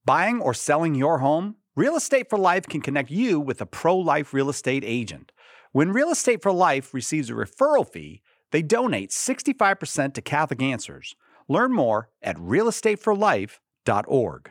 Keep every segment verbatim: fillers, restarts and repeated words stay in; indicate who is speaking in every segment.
Speaker 1: Buying or selling your home? Real Estate for Life can connect you with a pro-life real estate agent. When Real Estate for Life receives a referral fee, they donate sixty-five percent to Catholic Answers. Learn more at real estate for life dot org.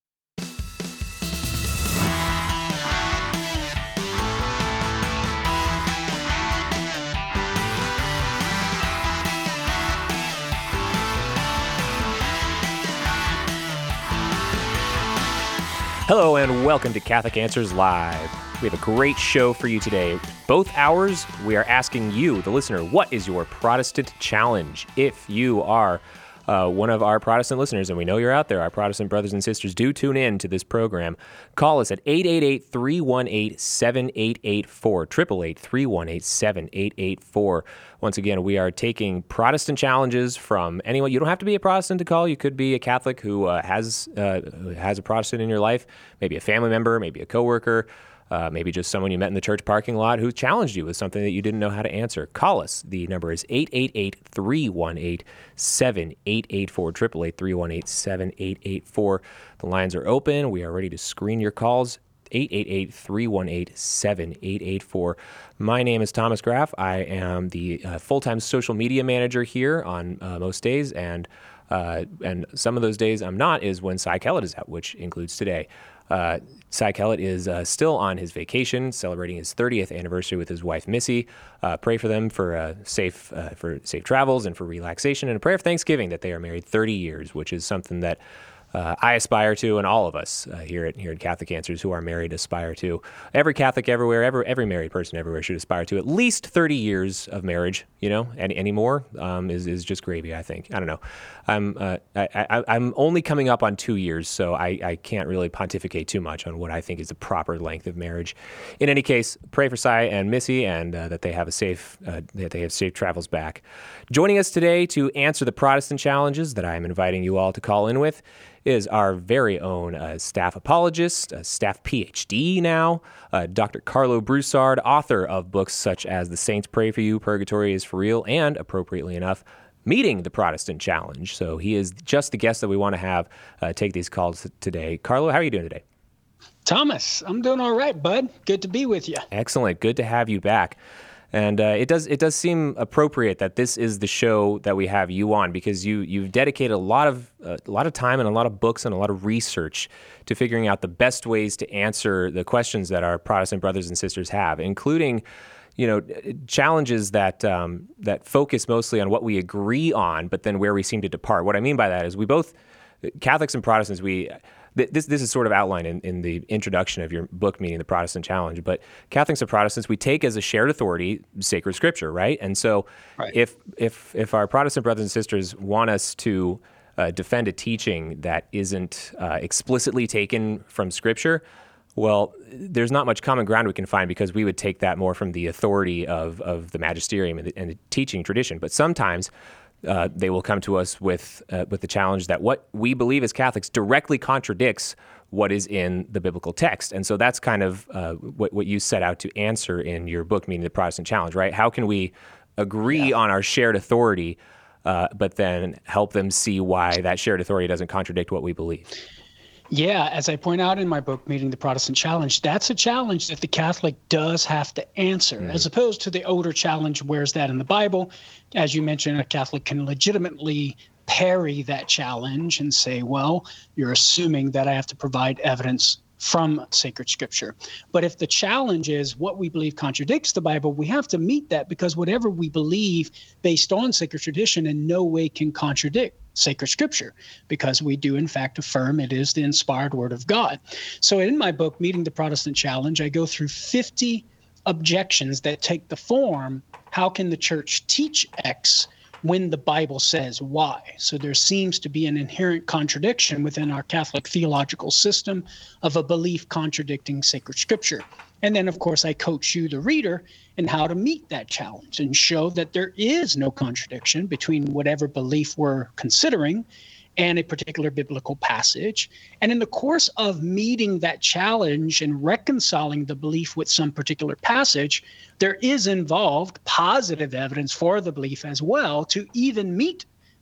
Speaker 2: Hello and welcome to Catholic Answers Live. We have a great show for you today. Both hours, we are asking you, the listener, what is your Protestant challenge? If you are uh, one of our Protestant listeners, and we know you're out there, our Protestant brothers and sisters do tune in to this program, call us at eight eight eight, three one eight, seven eight eight four, eight eight eight, three one eight, seven eight eight four. Once again, we are taking Protestant challenges from anyone. You don't have to be a Protestant to call. You could be a Catholic who uh, has uh, who has a Protestant in your life, maybe a family member, maybe a coworker, uh, maybe just someone you met in the church parking lot who challenged you with something that you didn't know how to answer. Call us. The number is eight eight eight, three one eight, seven eight eight four, eight eight eight, three one eight, seven eight eight four. The lines are open. We are ready to screen your calls. eight eight eight, three one eight, seven eight eight four. My name is Thomas Graff. I am the uh, full-time social media manager here on uh, most days, and uh, and some of those days I'm not is when Cy Kellett is out, which includes today. Uh, Cy Kellett is uh, still on his vacation, celebrating his thirtieth anniversary with his wife Missy. Uh, pray for them for uh, safe uh, for safe travels and for relaxation, and a prayer of thanksgiving that they are married thirty years, which is something that Uh, I aspire to, and all of us uh, here at here at Catholic Answers who are married aspire to. Every Catholic everywhere, every every married person everywhere should aspire to at least thirty years of marriage. You know, any any more um, is is just gravy. I think. I don't know. I'm uh, I, I, I'm only coming up on two years, so I, I can't really pontificate too much on what I think is the proper length of marriage. In any case, pray for Cy and Missy, and uh, that they have a safe uh, that they have safe travels back. Joining us today to answer the Protestant challenges that I am inviting you all to call in with is our very own uh, staff apologist, uh, staff P H D now, uh, Doctor Carlo Broussard, author of books such as The Saints Pray For You, Purgatory is for Real, and, appropriately enough, Meeting the Protestant Challenge. So he is just the guest that we want to have uh, take these calls today. Carlo, how are you doing today?
Speaker 3: Thomas, I'm doing all right, bud. Good to be with you.
Speaker 2: Excellent. Good to have you back. And uh, it does it does seem appropriate that this is the show that we have you on, because you you've dedicated a lot of uh, a lot of time and a lot of books and a lot of research to figuring out the best ways to answer the questions that our Protestant brothers and sisters have, including, you know, challenges that um, that focus mostly on what we agree on, but then where we seem to depart. What I mean by that is we both, Catholics and Protestants, we. This this is sort of outlined in, in the introduction of your book, Meeting the Protestant Challenge. But Catholics and Protestants, we take as a shared authority sacred Scripture, right? And so, right. if if if our Protestant brothers and sisters want us to uh, defend a teaching that isn't uh, explicitly taken from Scripture, well, there's not much common ground we can find, because we would take that more from the authority of of the magisterium and the, and the teaching tradition. But sometimes Uh, they will come to us with uh, with the challenge that what we believe as Catholics directly contradicts what is in the biblical text. And so that's kind of uh, what, what you set out to answer in your book, Meeting the Protestant Challenge, right? How can we agree yeah. on our shared authority, uh, but then help them see why that shared authority doesn't contradict what we believe?
Speaker 3: Yeah, as I point out in my book, Meeting the Protestant Challenge, that's a challenge that the Catholic does have to answer, mm. as opposed to the older challenge, where's that in the Bible? As you mentioned, a Catholic can legitimately parry that challenge and say, well, you're assuming that I have to provide evidence from sacred Scripture. But if the challenge is what we believe contradicts the Bible, we have to meet that, because whatever we believe based on sacred tradition in no way can contradict sacred Scripture, because we do in fact affirm it is the inspired word of God. So in my book, Meeting the Protestant Challenge, I go through fifty objections that take the form, how can the church teach X when the Bible says Y? So there seems to be an inherent contradiction within our Catholic theological system of a belief contradicting sacred Scripture. And then, of course, I coach you, the reader, in how to meet that challenge and show that there is no contradiction between whatever belief we're considering and a particular biblical passage. And in the course of meeting that challenge and reconciling the belief with some particular passage, there is involved positive evidence for the belief as well to even meet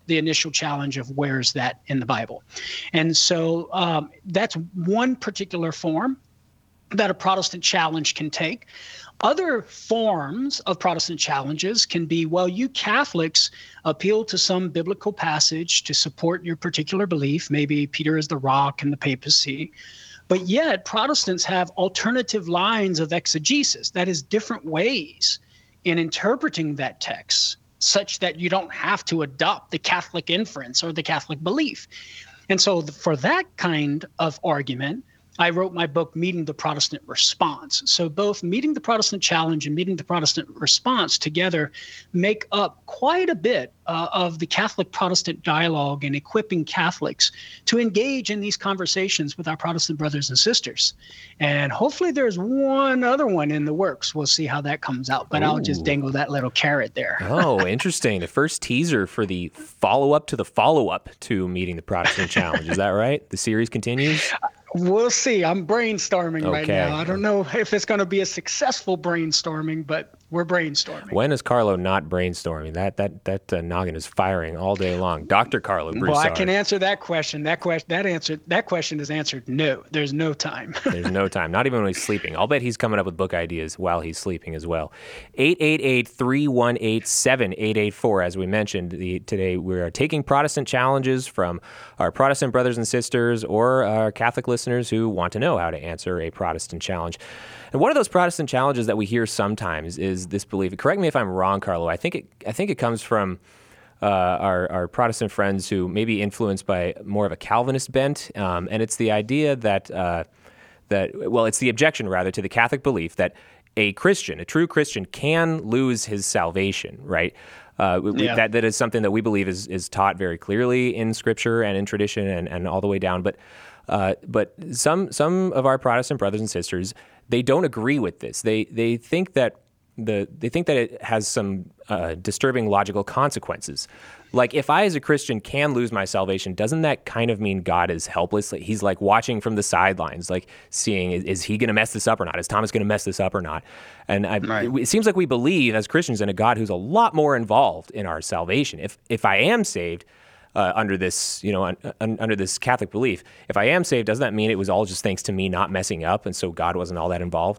Speaker 3: the initial challenge of where's that in the Bible. And so um, that's one particular form that a Protestant challenge can take. Other forms of Protestant challenges can be, well, you Catholics appeal to some biblical passage to support your particular belief. Maybe Peter is the rock and the papacy. But yet Protestants have alternative lines of exegesis, that is, different ways in interpreting that text, such that you don't have to adopt the Catholic inference or the Catholic belief. And so for that kind of argument, I wrote my book, Meeting the Protestant Response. So both Meeting the Protestant Challenge and Meeting the Protestant Response together make up quite a bit uh, of the Catholic-Protestant dialogue and equipping Catholics to engage in these conversations with our Protestant brothers and sisters. And hopefully there's one other one in the works. We'll see how that comes out, but Ooh. I'll just dangle that little carrot there.
Speaker 2: Oh, interesting. The first teaser for the follow-up to the follow-up to Meeting the Protestant Challenge. Is that right? The series continues?
Speaker 3: We'll see. I'm brainstorming
Speaker 2: okay.
Speaker 3: right now. I don't know if it's going to be a successful brainstorming, but we're brainstorming.
Speaker 2: When is Carlo not brainstorming? That that that uh, noggin is firing all day long. Doctor Carlo Broussard.
Speaker 3: Well, I can answer that question. That question, that answer, that question is answered. No, there's no time.
Speaker 2: There's no time. Not even when he's sleeping. I'll bet he's coming up with book ideas while he's sleeping as well. eight eight eight, three one eight, seven eight eight four. As we mentioned, the, today we are taking Protestant challenges from our Protestant brothers and sisters or our Catholic listeners who want to know how to answer a Protestant challenge. And one of those Protestant challenges that we hear sometimes is this belief. Correct me if I'm wrong, Carlo. I think it, I think it comes from uh, our, our Protestant friends who may be influenced by more of a Calvinist bent, um, and it's the idea that uh, that well, it's the objection rather to the Catholic belief that a Christian, a true Christian, can lose his salvation. Right. Uh, yeah. That that is something that we believe is is taught very clearly in Scripture and in tradition and, and all the way down. But uh, but some some of our Protestant brothers and sisters, they don't agree with this. They they think that the they think that it has some uh, disturbing logical consequences. Like, if I as a Christian can lose my salvation, doesn't that kind of mean God is helpless? Like, he's like watching from the sidelines, like seeing, is, is he going to mess this up or not? Is Thomas going to mess this up or not? And I, right. it, it seems like we believe as Christians in a God who's a lot more involved in our salvation. If if I am saved uh, under this, you know, un, un, under this Catholic belief, if I am saved, doesn't that mean it was all just thanks to me not messing up, and so God wasn't all that involved?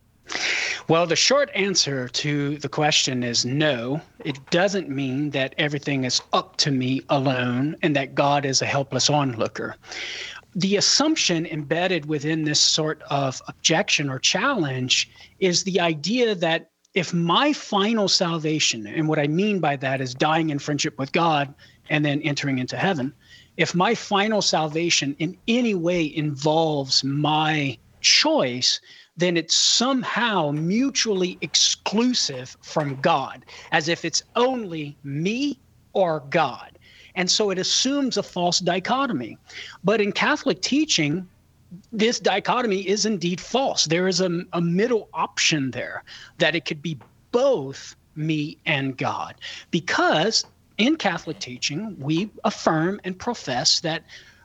Speaker 3: Well, the short answer to the question is no. It doesn't mean that everything is up to me alone and that God is a helpless onlooker. The assumption embedded within this sort of objection or challenge is the idea that if my final salvation, and what I mean by that is dying in friendship with God and then entering into heaven, if my final salvation in any way involves my choice, then it's somehow mutually exclusive from God, as if it's only me or God. And so it assumes a false dichotomy. But in Catholic teaching, this dichotomy is indeed false. There is a, a middle option there, that it could be both me and God. Because in Catholic teaching, we affirm and profess that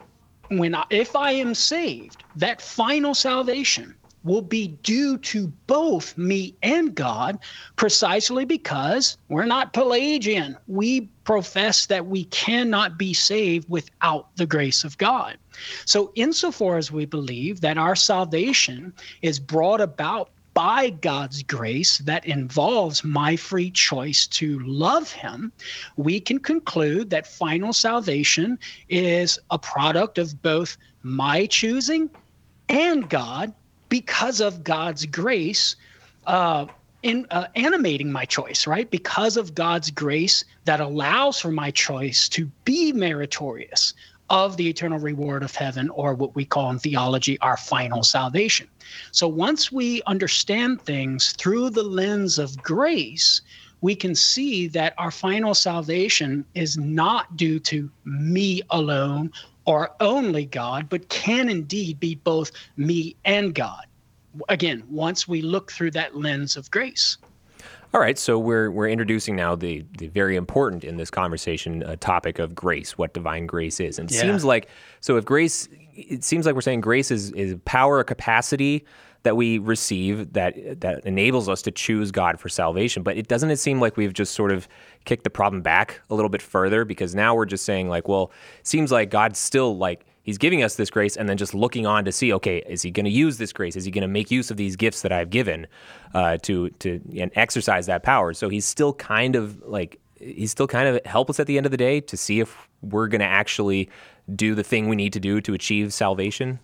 Speaker 3: when I, if I am saved, that final salvation will be due to both me and God, precisely because we're not Pelagian. We profess that we cannot be saved without the grace of God. So insofar as we believe that our salvation is brought about by God's grace that involves my free choice to love him, we can conclude that final salvation is a product of both my choosing and God, because of God's grace uh, in uh, animating my choice, right? Because of God's grace that allows for my choice to be meritorious of the eternal reward of heaven, or what we call in theology, our final salvation. So once we understand things through the lens of grace, we can see that our final salvation is not due to me alone or only God, but can indeed be both me and God. Again, once we look through that lens of grace.
Speaker 2: All right, so we're we're introducing now the the very important in this conversation uh, topic of grace, what divine grace is. And it
Speaker 3: Yeah.
Speaker 2: seems like, so if grace, it seems like we're saying grace is is power, a capacity that we receive that that enables us to choose God for salvation. But it doesn't it seem like we've just sort of kicked the problem back a little bit further, because now we're just saying like, well, it seems like God's still like, he's giving us this grace and then just looking on to see, okay, is he going to use this grace? Is he going to make use of these gifts that I've given uh, to to and exercise that power? So he's still kind of like, he's still kind of helpless at the end of the day to see if we're going to actually do the thing we need to do to achieve salvation.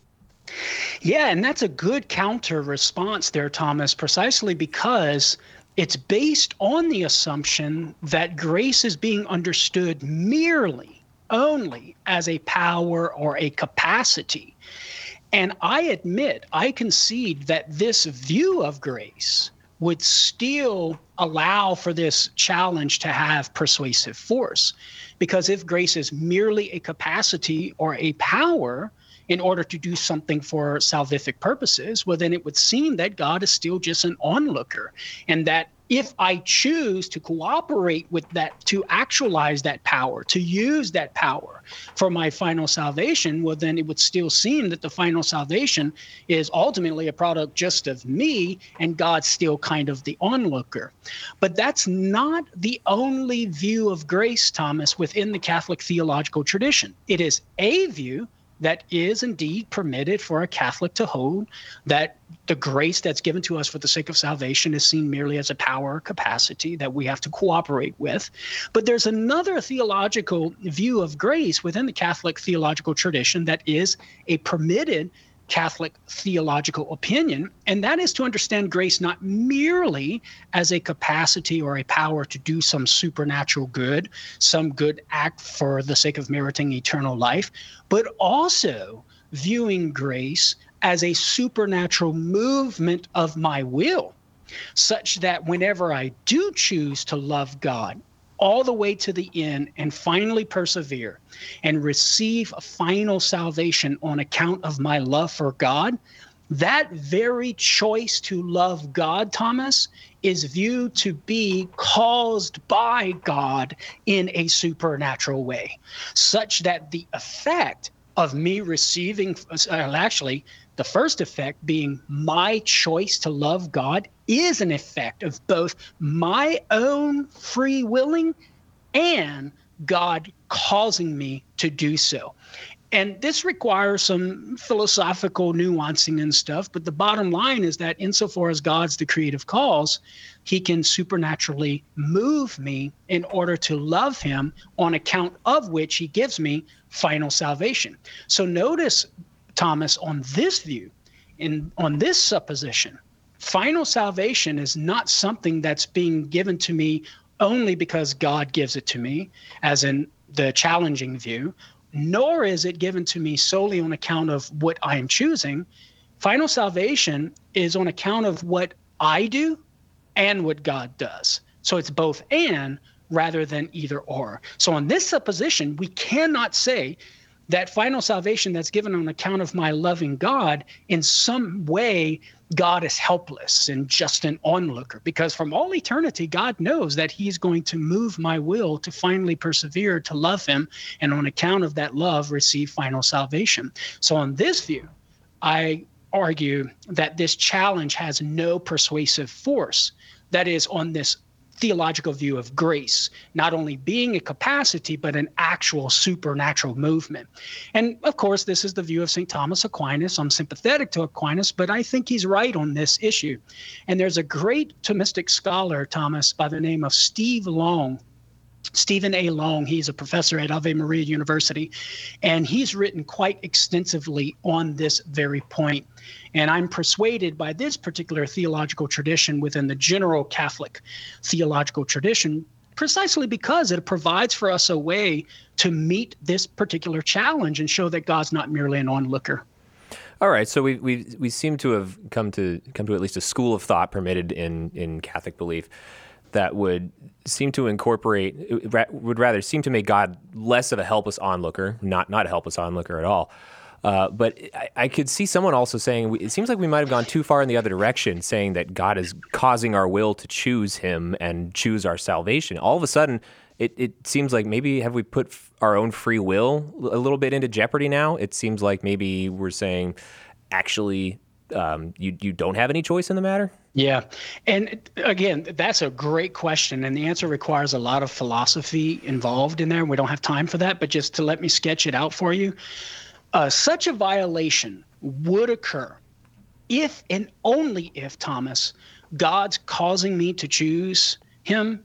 Speaker 3: Yeah, and that's a good counter response there, Thomas, precisely because it's based on the assumption that grace is being understood merely, only as a power or a capacity. And I admit, I concede that this view of grace would still allow for this challenge to have persuasive force. Because if grace is merely a capacity or a power in order to do something for salvific purposes, well, then it would seem that God is still just an onlooker, and that if I choose to cooperate with that, to actualize that power, to use that power for my final salvation, well, then it would still seem that the final salvation is ultimately a product just of me, and God's still kind of the onlooker. But that's not the only view of grace, Thomas, within the Catholic theological tradition. It is a view that is indeed permitted for a Catholic to hold, that the grace that's given to us for the sake of salvation is seen merely as a power or capacity that we have to cooperate with. But there's another theological view of grace within the Catholic theological tradition that is a permitted Catholic theological opinion, and that is to understand grace not merely as a capacity or a power to do some supernatural good, some good act for the sake of meriting eternal life, but also viewing grace as a supernatural movement of my will, such that whenever I do choose to love God all the way to the end and finally persevere and receive a final salvation on account of my love for God, that very choice to love God, Thomas, is viewed to be caused by God in a supernatural way, such that the effect of me receiving, uh, actually, the first effect being my choice to love God is an effect of both my own free willing and God causing me to do so. And this requires some philosophical nuancing and stuff, but the bottom line is that insofar as God's the creative cause, he can supernaturally move me in order to love him, on account of which he gives me final salvation. So notice, Thomas, on this view, in on this supposition, final salvation is not something that's being given to me only because God gives it to me, as in the challenging view, nor is it given to me solely on account of what I am choosing. Final salvation is on account of what I do and what God does. So it's both and rather than either or. So on this supposition, we cannot say that final salvation that's given on account of my loving God, in some way, God is helpless and just an onlooker, because from all eternity, God knows that he's going to move my will to finally persevere, to love him, and on account of that love, receive final salvation. So on this view, I argue that this challenge has no persuasive force. That is, on this theological view of grace, not only being a capacity, but an actual supernatural movement. And of course, this is the view of Saint Thomas Aquinas. I'm sympathetic to Aquinas, but I think he's right on this issue. And there's a great Thomistic scholar, Thomas, by the name of Steve Long, Stephen A. Long. He's a professor at Ave Maria University, and he's written quite extensively on this very point. And I'm persuaded by this particular theological tradition within the general Catholic theological tradition, precisely because it provides for us a way to meet this particular challenge and show that God's not merely an onlooker.
Speaker 2: All right, so we we we seem to have come to come to at least a school of thought permitted in in Catholic belief that would seem to incorporate, would rather seem to make God less of a helpless onlooker, not not a helpless onlooker at all, Uh, but I, I could see someone also saying, it seems like we might have gone too far in the other direction, saying that God is causing our will to choose him and choose our salvation. All of a sudden, it, it seems like maybe have we put f- our own free will a little bit into jeopardy now? It seems like maybe we're saying, actually, um, you, you don't have any choice in the matter?
Speaker 3: Yeah. And again, that's a great question. And the answer requires a lot of philosophy involved in there. We don't have time for that, but just to let me sketch it out for you. Uh, such a violation would occur if and only if, Thomas, God's causing me to choose him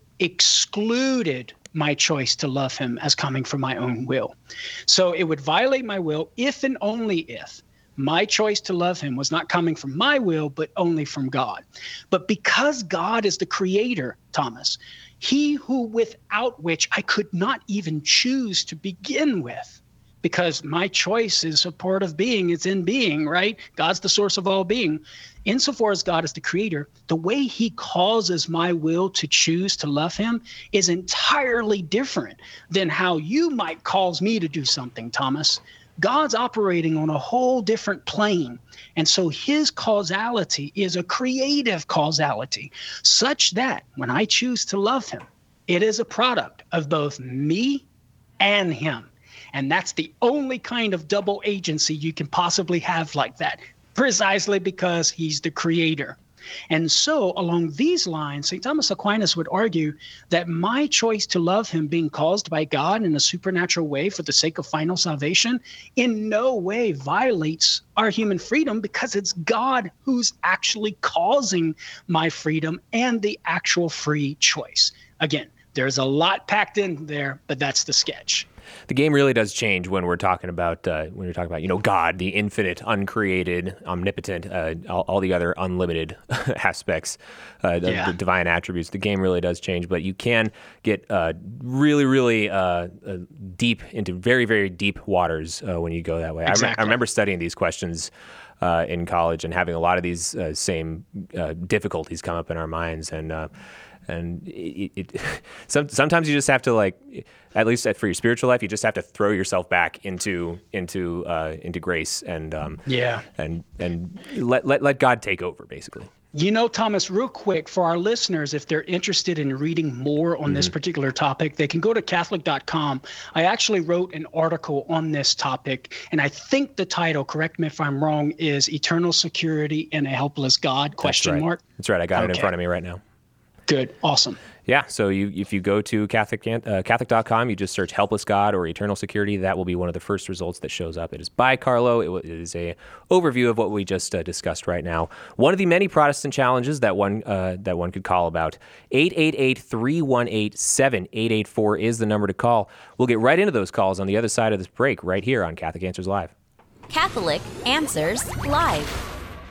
Speaker 3: excluded my choice to love him as coming from my own will. So it would violate my will if and only if my choice to love him was not coming from my will, but only from God. But because God is the creator, Thomas, he who without which I could not even choose to begin with, because my choice is a part of being, it's in being, right? God's the source of all being. Insofar as God is the creator, the way he causes my will to choose to love him is entirely different than how you might cause me to do something, Thomas. God's operating on a whole different plane. And so his causality is a creative causality, such that when I choose to love him, it is a product of both me and him. And that's the only kind of double agency you can possibly have like that, precisely because he's the creator. And so along these lines, Saint Thomas Aquinas would argue that my choice to love him being caused by God in a supernatural way for the sake of final salvation in no way violates our human freedom, because it's God who's actually causing my freedom and the actual free choice. Again, there's a lot packed in there, but that's the sketch.
Speaker 2: The game really does change when we're talking about uh, when you're talking about you know God, the infinite, uncreated, omnipotent, uh, all, all the other unlimited aspects, uh, the,
Speaker 3: yeah.
Speaker 2: the divine attributes. The game really does change, but you can get uh, really, really uh, uh, deep into very, very deep waters uh, when you go that way.
Speaker 3: Exactly.
Speaker 2: I, rem- I remember studying these questions uh, in college and having a lot of these uh, same uh, difficulties come up in our minds, and. Uh, And it, it, some, sometimes you just have to, like, at least for your spiritual life, you just have to throw yourself back into into uh, into grace and um,
Speaker 3: yeah,
Speaker 2: and and let, let let God take over, basically.
Speaker 3: You know, Thomas, real quick, for our listeners, if they're interested in reading more on mm-hmm. this particular topic, they can go to Catholic dot com. I actually wrote an article on this topic, and I think the title, correct me if I'm wrong, is Eternal Security in a Helpless God, question
Speaker 2: That's right.
Speaker 3: mark.
Speaker 2: That's right. I got
Speaker 3: okay.
Speaker 2: it in front of me right now.
Speaker 3: Good. Awesome.
Speaker 2: Yeah. So you, if you go to Catholic, uh, Catholic dot com, you just search Helpless God or Eternal Security. That will be one of the first results that shows up. It is by Carlo. It, w- it is a overview of what we just uh, discussed right now. One of the many Protestant challenges that one uh, that one could call about. eight eight eight, three one eight, seven eight eight four is the number to call. We'll get right into those calls on the other side of this break right here on Catholic Answers Live.
Speaker 4: Catholic Answers Live.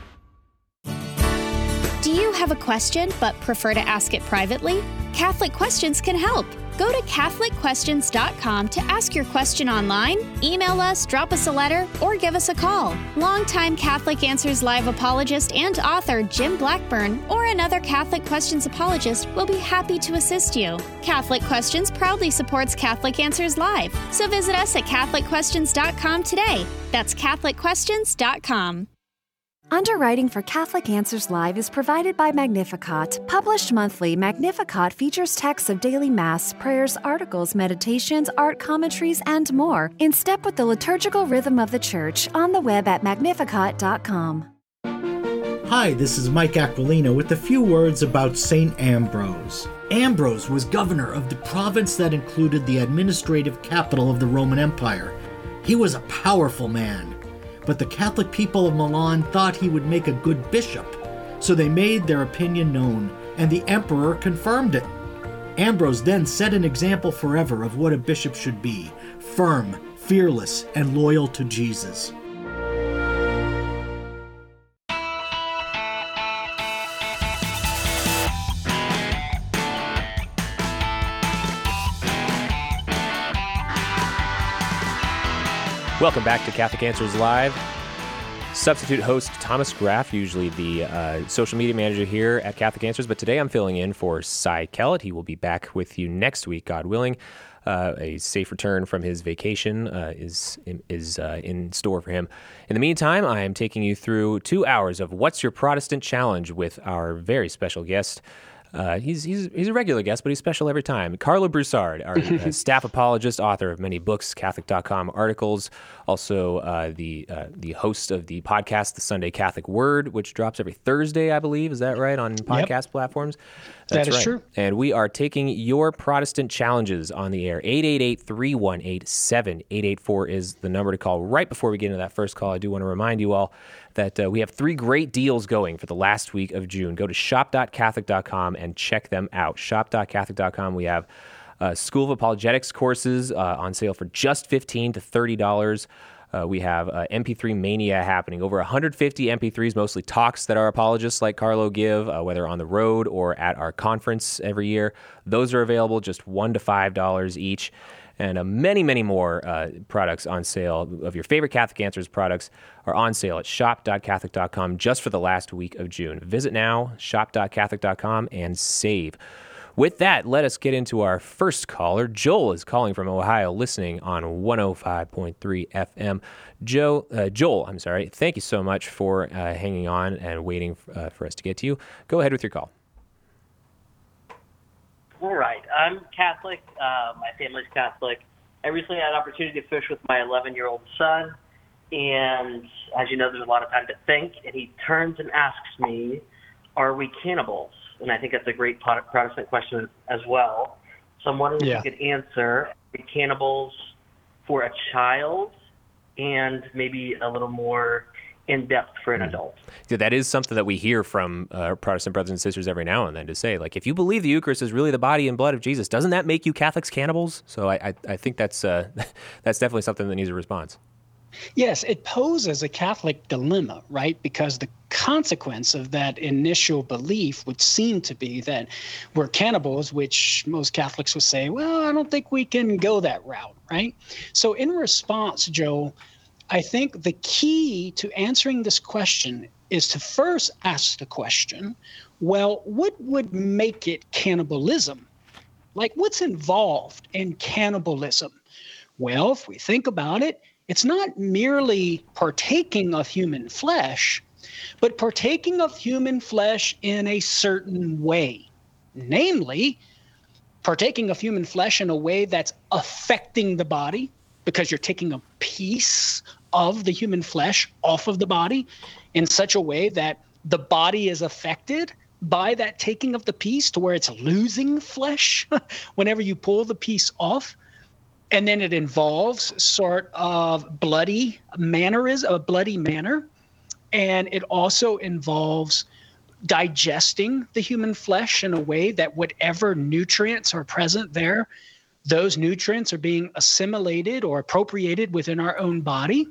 Speaker 5: Do you have a question but prefer to ask it privately? Catholic Questions can help. Go to Catholic Questions dot com to ask your question online, email us, drop us a letter, or give us a call. Longtime Catholic Answers Live apologist and author Jim Blackburn or another Catholic Questions apologist will be happy to assist you. Catholic Questions proudly supports Catholic Answers Live, so visit us at Catholic Questions dot com today. That's Catholic Questions dot com.
Speaker 6: Underwriting for Catholic Answers Live is provided by Magnificat. Published monthly, Magnificat features texts of daily Mass, prayers, articles, meditations, art commentaries, and more, in step with the liturgical rhythm of the Church, on the web at Magnificat dot com.
Speaker 7: Hi, this is Mike Aquilino with a few words about Saint Ambrose. Ambrose was governor of the province that included the administrative capital of the Roman Empire. He was a powerful man. But the Catholic people of Milan thought he would make a good bishop, so they made their opinion known, and the emperor confirmed it. Ambrose then set an example forever of what a bishop should be: firm, fearless, and loyal to Jesus.
Speaker 2: Welcome back to Catholic Answers Live. Substitute host Thomas Graff, usually the uh, social media manager here at Catholic Answers, but today I'm filling in for Cy Kellett. He will be back with you next week, God willing. Uh, a safe return from his vacation uh, is is uh, in store for him. In the meantime, I am taking you through two hours of What's Your Protestant Challenge with our very special guest. Uh, he's he's he's a regular guest, but he's special every time. Carlo Broussard, our uh, staff apologist, author of many books, Catholic dot com articles, also uh, the uh, the host of the podcast, The Sunday Catholic Word, which drops every Thursday, I believe. Is that right, on podcast yep. platforms? That's
Speaker 3: that is
Speaker 2: right.
Speaker 3: true.
Speaker 2: And we are taking your Protestant challenges on the air. eight eight eight, three one eight, seven eight eight four is the number to call. Right before we get into that first call, I do want to remind you all that uh, we have three great deals going for the last week of June. Go to shop dot catholic dot com and check them out. shop dot catholic dot com. We have uh, School of Apologetics courses uh, on sale for just fifteen to thirty dollars. Uh, we have uh, M P three Mania happening. Over one hundred fifty M P threes, mostly talks that our apologists like Carlo give, uh, whether on the road or at our conference every year. Those are available just one to five dollars each. And uh, many, many more uh, products on sale of your favorite Catholic Answers products are on sale at shop dot catholic dot com just for the last week of June. Visit now, shop dot catholic dot com, and save. With that, let us get into our first caller. Joel is calling from Ohio, listening on one oh five point three F M. Joe, uh, Joel, I'm sorry. Thank you so much for uh, hanging on and waiting uh, for us to get to you. Go ahead with your call.
Speaker 8: All right. I'm Catholic. Uh, my family's Catholic. I recently had an opportunity to fish with my eleven-year-old son, and as you know, there's a lot of time to think, and he turns and asks me, are we cannibals? And I think that's a great Protestant question as well. So I'm wondering yeah. if you could answer, are we cannibals for a child and maybe a little more in-depth for an adult?
Speaker 2: Yeah, that is something that we hear from uh, our Protestant brothers and sisters every now and then, to say, like, if you believe the Eucharist is really the body and blood of Jesus, doesn't that make you Catholics cannibals? So I, I, I think that's uh, that's definitely something that needs a response.
Speaker 3: Yes, it poses a Catholic dilemma, right? Because the consequence of that initial belief would seem to be that we're cannibals, which most Catholics would say, well, I don't think we can go that route, right? So in response, Joe, I think the key to answering this question is to first ask the question, well, what would make it cannibalism? Like, what's involved in cannibalism? Well, if we think about it, it's not merely partaking of human flesh, but partaking of human flesh in a certain way. Namely, partaking of human flesh in a way that's affecting the body, because you're taking a piece of the human flesh off of the body in such a way that the body is affected by that taking of the piece to where it's losing flesh whenever you pull the piece off. And then it involves sort of bloody mannerism, a bloody manner. And it also involves digesting the human flesh in a way that whatever nutrients are present there, those nutrients are being assimilated or appropriated within our own body.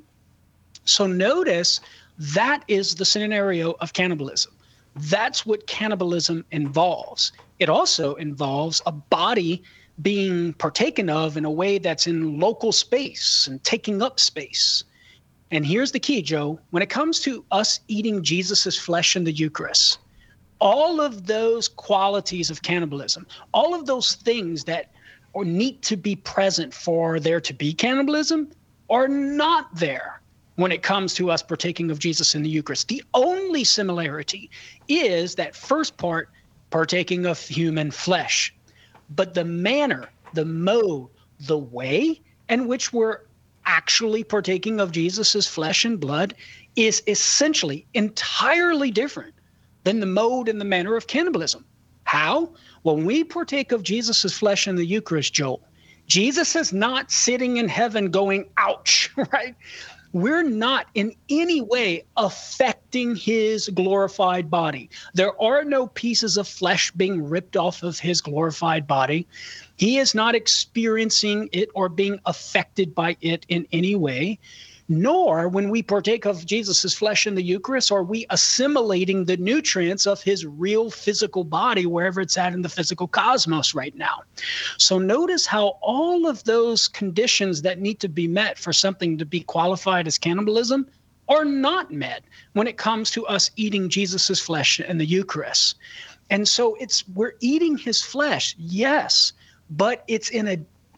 Speaker 3: So notice that is the scenario of cannibalism. That's what cannibalism involves. It also involves a body being partaken of in a way that's in local space and taking up space. And here's the key, Joe. When it comes to us eating Jesus's flesh in the Eucharist, all of those qualities of cannibalism, all of those things that or need to be present for there to be cannibalism are not there when it comes to us partaking of Jesus in the Eucharist. The only similarity is that first part, partaking of human flesh. But the manner, the mode, the way in which we're actually partaking of Jesus's flesh and blood is essentially entirely different than the mode and the manner of cannibalism. How? When we partake of Jesus's flesh in the Eucharist, Joel, Jesus is not sitting in heaven going, ouch, right? We're not in any way affecting his glorified body. There are no pieces of flesh being ripped off of his glorified body. He is not experiencing it or being affected by it in any way. Nor, when we partake of Jesus's flesh in the Eucharist, are we assimilating the nutrients of his real physical body wherever it's at in the physical cosmos right now. So notice how all of those conditions that need to be met for something to be qualified as cannibalism are not met when it comes to us eating Jesus's flesh in the Eucharist. And so it's we're eating his flesh, yes, but it's in a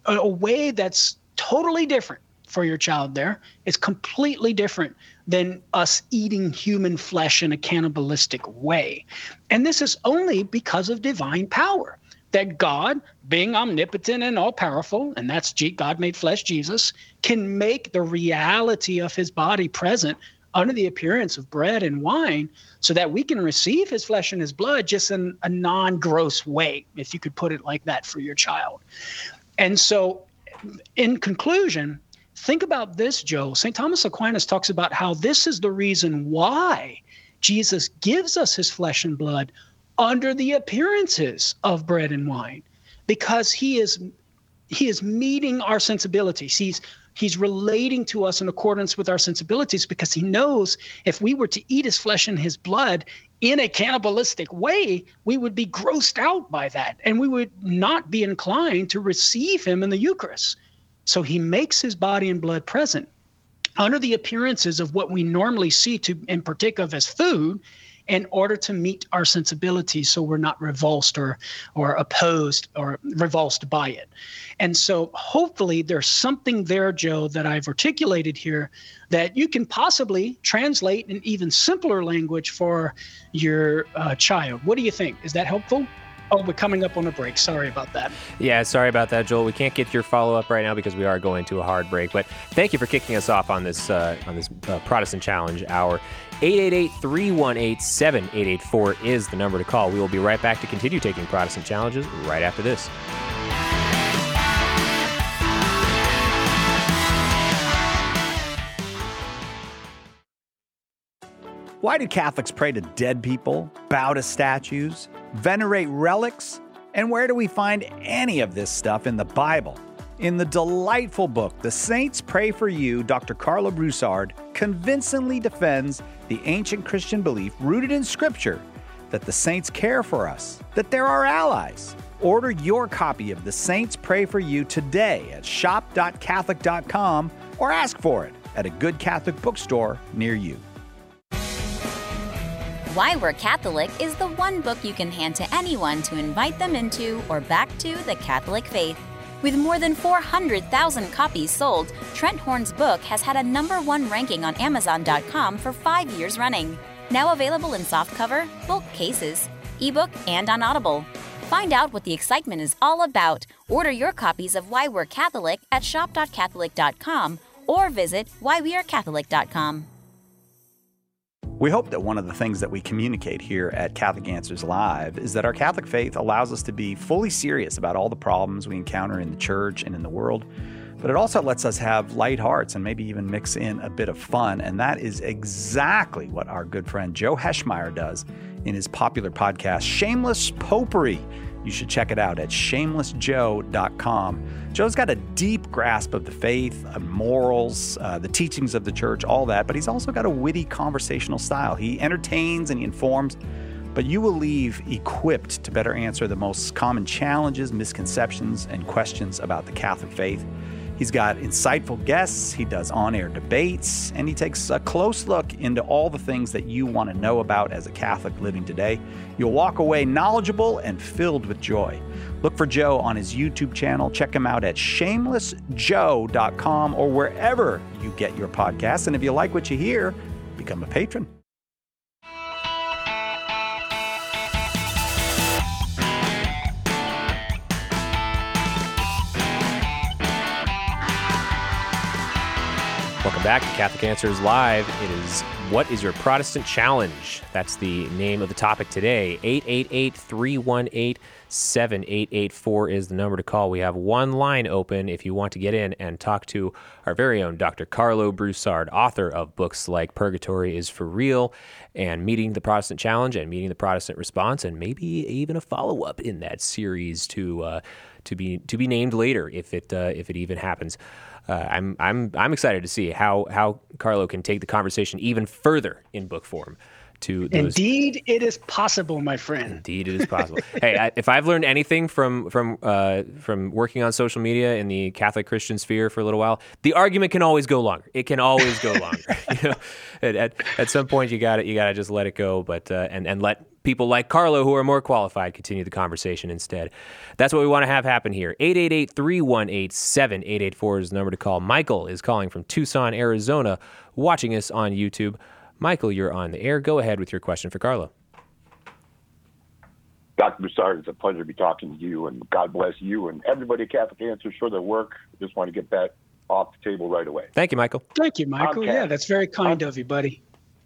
Speaker 3: a, a way that's totally different for your child there. It's completely different than us eating human flesh in a cannibalistic way. And this is only because of divine power, that God, being omnipotent and all-powerful, and that's G- God made flesh, Jesus, can make the reality of his body present under the appearance of bread and wine so that we can receive his flesh and his blood just in a non-gross way, if you could put it like that for your child. And so in conclusion, think about this, Joe. Saint Thomas Aquinas talks about how this is the reason why Jesus gives us his flesh and blood under the appearances of bread and wine, because he is he is meeting our sensibilities. He's he's relating to us in accordance with our sensibilities, because he knows if we were to eat his flesh and his blood in a cannibalistic way, we would be grossed out by that, and we would not be inclined to receive him in the Eucharist. So he makes his body and blood present under the appearances of what we normally see to and partake of as food, in order to meet our sensibilities, so we're not revulsed or or opposed or revulsed by it. And so hopefully there's something there, Joe, that I've articulated here that you can possibly translate in even simpler language for your uh, child. What do you think? Is that helpful? Oh, we're coming up on a break. Sorry about that.
Speaker 2: Yeah, sorry about that, Joel. We can't get your follow-up right now because we are going to a hard break. But thank you for kicking us off on this uh, on this uh, Protestant Challenge Hour. eight eight eight, three one eight, seven eight eight four is the number to call. We will be right back to continue taking Protestant challenges right after this.
Speaker 1: Why do Catholics pray to dead people, bow to statues, venerate relics? And where do we find any of this stuff in the Bible? In the delightful book, The Saints Pray for You, Doctor Carlo Broussard convincingly defends the ancient Christian belief rooted in Scripture that the saints care for us, that they're our allies. Order your copy of The Saints Pray for You today at shop dot catholic dot com or ask for it at a good Catholic bookstore near you.
Speaker 4: Why We're Catholic is the one book you can hand to anyone to invite them into or back to the Catholic faith. With more than four hundred thousand copies sold, Trent Horn's book has had a number one ranking on amazon dot com for five years running. Now available in softcover, bulk cases, ebook, and on Audible. Find out what the excitement is all about. Order your copies of Why We're Catholic at shop dot catholic dot com or visit why we are catholic dot com.
Speaker 1: We hope that one of the things that we communicate here at Catholic Answers Live is that our Catholic faith allows us to be fully serious about all the problems we encounter in the church and in the world, but it also lets us have light hearts and maybe even mix in a bit of fun, and that is exactly what our good friend Joe Heschmeyer does in his popular podcast, Shameless Popery. You should check it out at shameless joe dot com. Joe's got a deep grasp of the faith, of morals, uh, the teachings of the church, all that, but he's also got a witty conversational style. He entertains and he informs, but you will leave equipped to better answer the most common challenges, misconceptions, and questions about the Catholic faith. He's got insightful guests, he does on-air debates, and he takes a close look into all the things that you want to know about as a Catholic living today. You'll walk away knowledgeable and filled with joy. Look for Joe on his YouTube channel. Check him out at shameless joe dot com or wherever you get your podcasts. And if you like what you hear, become a patron.
Speaker 2: Welcome back to Catholic Answers Live. It is What is Your Protestant Challenge? That's the name of the topic today. eight eight eight, three one eight, seven eight eight four is the number to call. We have one line open if you want to get in and talk to our very own Doctor Carlo Broussard, author of books like Purgatory is for Real and Meeting the Protestant Challenge and Meeting the Protestant Response, and maybe even a follow-up in that series to uh, to be to be named later if it uh, if it even happens. Uh, I'm I'm I'm excited to see how how Carlo can take the conversation even further in book form. to those.
Speaker 3: Indeed, it is possible, my friend.
Speaker 2: Indeed, it is possible. Hey, I, if I've learned anything from from uh, from working on social media in the Catholic Christian sphere for a little while, the argument can always go longer. It can always go longer. you know, at, at at some point, you got to you got to just let it go, but uh, and and let people like Carlo, who are more qualified, continue the conversation instead. That's what we want to have happen here. eight eight eight, three one eight, seven eight eight four is the number to call. Michael is calling from Tucson, Arizona, watching us on YouTube. Michael, you're on the air. Go ahead with your question for Carlo.
Speaker 9: Doctor Broussard, it's a pleasure to be talking to you, and God bless you and everybody at Catholic Answers for their work. I just want to get that off the table right away.
Speaker 2: Thank you, Michael.
Speaker 3: Thank you, Michael. Yeah, that's very kind I'm, of you, buddy.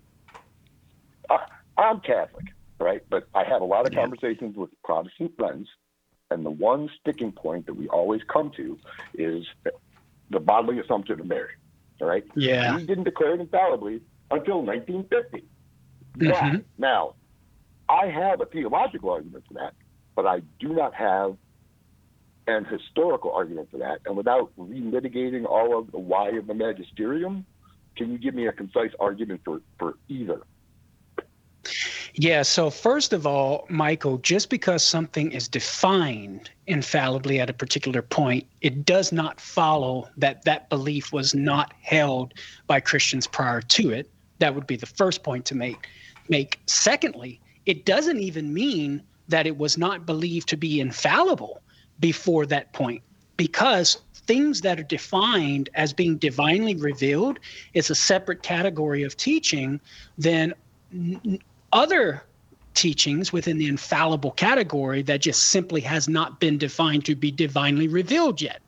Speaker 9: Uh, I'm Catholic, right? But I have a lot of yeah. conversations with Protestant friends, and the one sticking point that we always come to is the bodily assumption of Mary, all right?
Speaker 3: Yeah.
Speaker 9: We didn't declare it infallibly until nineteen fifty. Mm-hmm. Now, now, I have a theological argument for that, but I do not have an historical argument for that. And without relitigating all of the why of the magisterium, can you give me a concise argument for, for either?
Speaker 3: Yeah, so first of all, Michael, just because something is defined infallibly at a particular point, it does not follow that that belief was not held by Christians prior to it. That would be the first point to make. Make. Secondly, it doesn't even mean that it was not believed to be infallible before that point, because things that are defined as being divinely revealed is a separate category of teaching than n- other teachings within the infallible category that just simply has not been defined to be divinely revealed yet.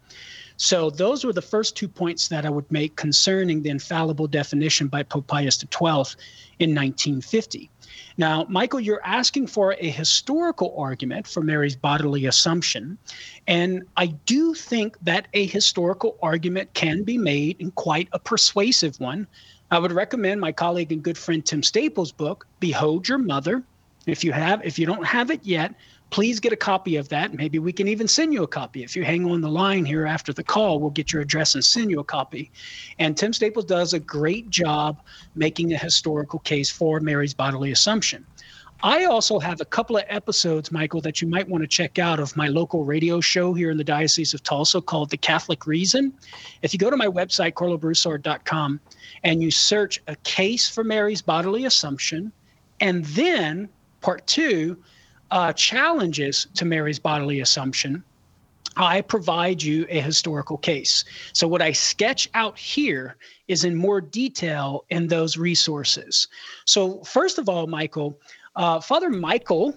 Speaker 3: So those were the first two points that I would make concerning the infallible definition by Pope Pius the twelfth in nineteen fifty. Now, Michael, you're asking for a historical argument for Mary's bodily assumption, and I do think that a historical argument can be made, and quite a persuasive one. I would recommend my colleague and good friend Tim Staples' book, Behold Your Mother. If you have, if you don't have it yet, please get a copy of that. Maybe we can even send you a copy. If you hang on the line here after the call, we'll get your address and send you a copy. And Tim Staples does a great job making a historical case for Mary's bodily assumption. I also have a couple of episodes, Michael, that you might want to check out of my local radio show here in the Diocese of Tulsa called The Catholic Reason. If you go to my website, carlo broussard dot com, and you search a case for Mary's bodily assumption, and then part two, Uh, challenges to Mary's bodily assumption, I provide you a historical case. So what I sketch out here is in more detail in those resources. So first of all, Michael, uh, Father Michael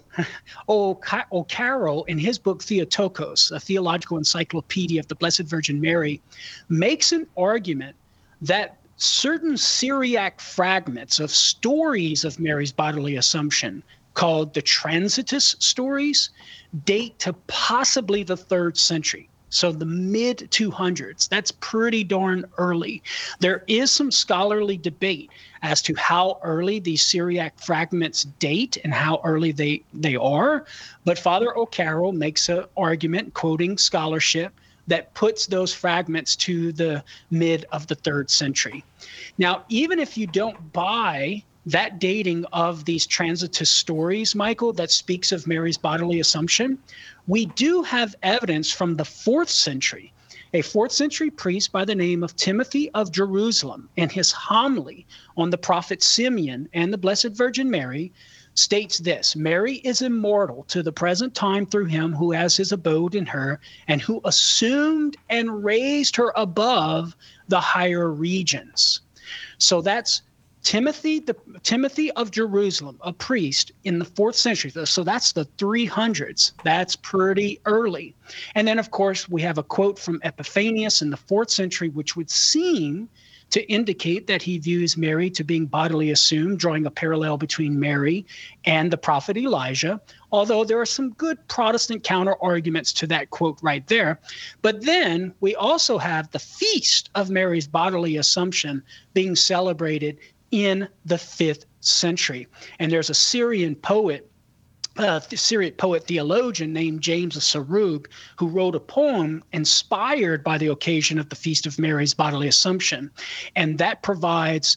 Speaker 3: O'Carroll, in his book Theotokos, a theological encyclopedia of the Blessed Virgin Mary, makes an argument that certain Syriac fragments of stories of Mary's bodily assumption, called the Transitus stories, date to possibly the third century. So the mid two hundreds, that's pretty darn early. There is some scholarly debate as to how early these Syriac fragments date and how early they, they are. But Father O'Carroll makes an argument, quoting scholarship, that puts those fragments to the mid of the third century. Now, even if you don't buy that dating of these Transitus stories, Michael, that speaks of Mary's bodily assumption, we do have evidence from the fourth century. A fourth century priest by the name of Timothy of Jerusalem, in his homily on the prophet Simeon and the Blessed Virgin Mary, states this: Mary is immortal to the present time through him who has his abode in her and who assumed and raised her above the higher regions. So that's Timothy, the Timothy of Jerusalem, a priest in the fourth century. So that's the three hundreds. That's pretty early. And then, of course, we have a quote from Epiphanius in the fourth century, which would seem to indicate that he views Mary to being bodily assumed, drawing a parallel between Mary and the prophet Elijah, although there are some good Protestant counter arguments to that quote right there. But then we also have the feast of Mary's bodily assumption being celebrated in the fifth century. And there's a Syrian poet, uh, Syriac poet theologian named James of Sarug, who wrote a poem inspired by the occasion of the Feast of Mary's bodily assumption. And that provides